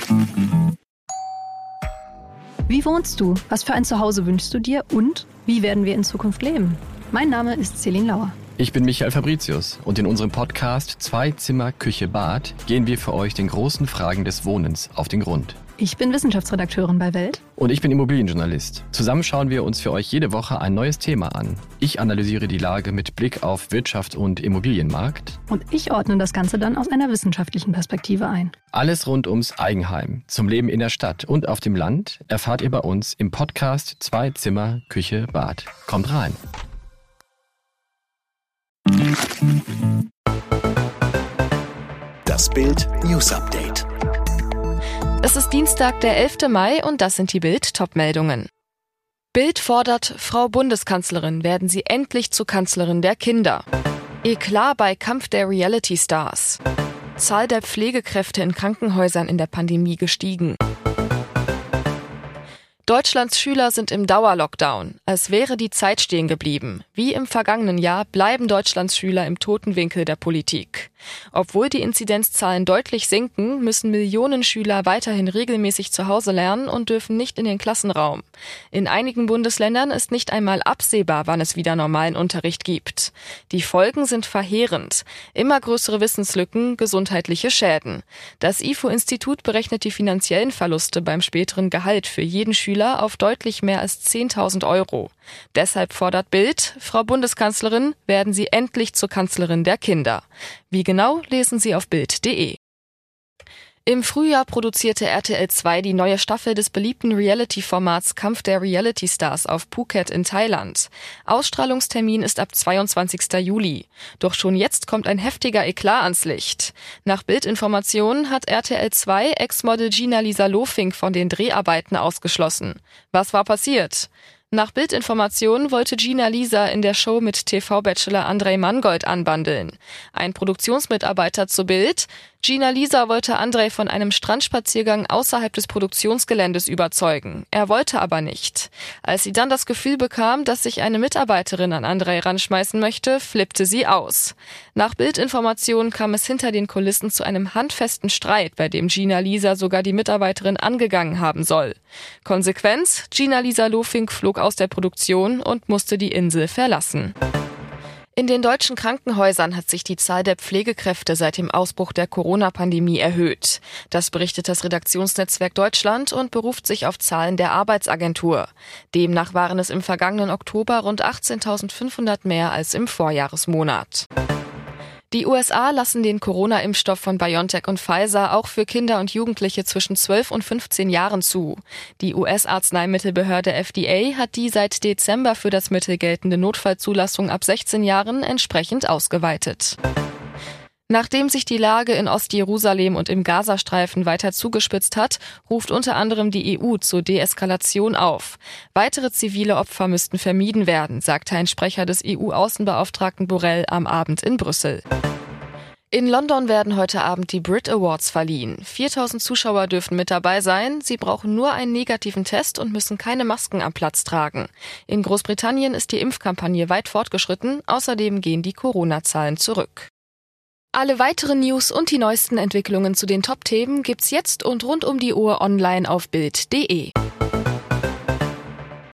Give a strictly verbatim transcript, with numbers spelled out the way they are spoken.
Wie wohnst du? Was für ein Zuhause wünschst du dir? Und wie werden wir in Zukunft leben? Mein Name ist Celine Lauer. Ich bin Michael Fabricius und in unserem Podcast Zwei Zimmer, Küche, Bad gehen wir für euch den großen Fragen des Wohnens auf den Grund. Ich bin Wissenschaftsredakteurin bei Welt. Und ich bin Immobilienjournalist. Zusammen schauen wir uns für euch jede Woche ein neues Thema an. Ich analysiere die Lage mit Blick auf Wirtschaft und Immobilienmarkt. Und ich ordne das Ganze dann aus einer wissenschaftlichen Perspektive ein. Alles rund ums Eigenheim, zum Leben in der Stadt und auf dem Land erfahrt ihr bei uns im Podcast Zwei Zimmer, Küche, Bad. Kommt rein! Das Bild News Update. Es ist Dienstag, der elfter Mai und das sind die Bild-Top-Meldungen. Bild fordert, Frau Bundeskanzlerin, werden Sie endlich zur Kanzlerin der Kinder. Eklat bei Kampf der Reality-Stars. Zahl der Pflegekräfte in Krankenhäusern in der Pandemie gestiegen. Deutschlands Schüler sind im Dauerlockdown. Es wäre die Zeit stehen geblieben. Wie im vergangenen Jahr bleiben Deutschlands Schüler im toten Winkel der Politik. Obwohl die Inzidenzzahlen deutlich sinken, müssen Millionen Schüler weiterhin regelmäßig zu Hause lernen und dürfen nicht in den Klassenraum. In einigen Bundesländern ist nicht einmal absehbar, wann es wieder normalen Unterricht gibt. Die Folgen sind verheerend. Immer größere Wissenslücken, gesundheitliche Schäden. Das I F O-Institut berechnet die finanziellen Verluste beim späteren Gehalt für jeden Schüler auf deutlich mehr als zehntausend Euro. Deshalb fordert Bild, Frau Bundeskanzlerin, werden Sie endlich zur Kanzlerin der Kinder. Wie genau, lesen Sie auf bild punkt de. Im Frühjahr produzierte R T L zwei die neue Staffel des beliebten Reality-Formats Kampf der Reality-Stars auf Phuket in Thailand. Ausstrahlungstermin ist ab zweiundzwanzigster Juli. Doch schon jetzt kommt ein heftiger Eklat ans Licht. Nach Bildinformationen hat R T L zwei Ex-Model Gina-Lisa Lofink von den Dreharbeiten ausgeschlossen. Was war passiert? Nach Bildinformationen wollte Gina-Lisa in der Show mit T V-Bachelor Andrej Mangold anbandeln. Ein Produktionsmitarbeiter zu Bild: Gina-Lisa wollte Andrej von einem Strandspaziergang außerhalb des Produktionsgeländes überzeugen. Er wollte aber nicht. Als sie dann das Gefühl bekam, dass sich eine Mitarbeiterin an Andrej ranschmeißen möchte, flippte sie aus. Nach Bildinformationen kam es hinter den Kulissen zu einem handfesten Streit, bei dem Gina-Lisa sogar die Mitarbeiterin angegangen haben soll. Konsequenz: Gina-Lisa Lofink flog aus der Produktion und musste die Insel verlassen. In den deutschen Krankenhäusern hat sich die Zahl der Pflegekräfte seit dem Ausbruch der Corona-Pandemie erhöht. Das berichtet das Redaktionsnetzwerk Deutschland und beruft sich auf Zahlen der Arbeitsagentur. Demnach waren es im vergangenen Oktober rund achtzehntausendfünfhundert mehr als im Vorjahresmonat. Die U S A lassen den Corona-Impfstoff von BioNTech und Pfizer auch für Kinder und Jugendliche zwischen zwölf und fünfzehn Jahren zu. Die U S-Arzneimittelbehörde F D A hat die seit Dezember für das Mittel geltende Notfallzulassung ab sechzehn Jahren entsprechend ausgeweitet. Nachdem sich die Lage in Ostjerusalem und im Gazastreifen weiter zugespitzt hat, ruft unter anderem die E U zur Deeskalation auf. Weitere zivile Opfer müssten vermieden werden, sagte ein Sprecher des E U-Außenbeauftragten Borrell am Abend in Brüssel. In London werden heute Abend die Brit Awards verliehen. viertausend Zuschauer dürfen mit dabei sein. Sie brauchen nur einen negativen Test und müssen keine Masken am Platz tragen. In Großbritannien ist die Impfkampagne weit fortgeschritten. Außerdem gehen die Corona-Zahlen zurück. Alle weiteren News und die neuesten Entwicklungen zu den Top-Themen gibt's jetzt und rund um die Uhr online auf bild punkt de.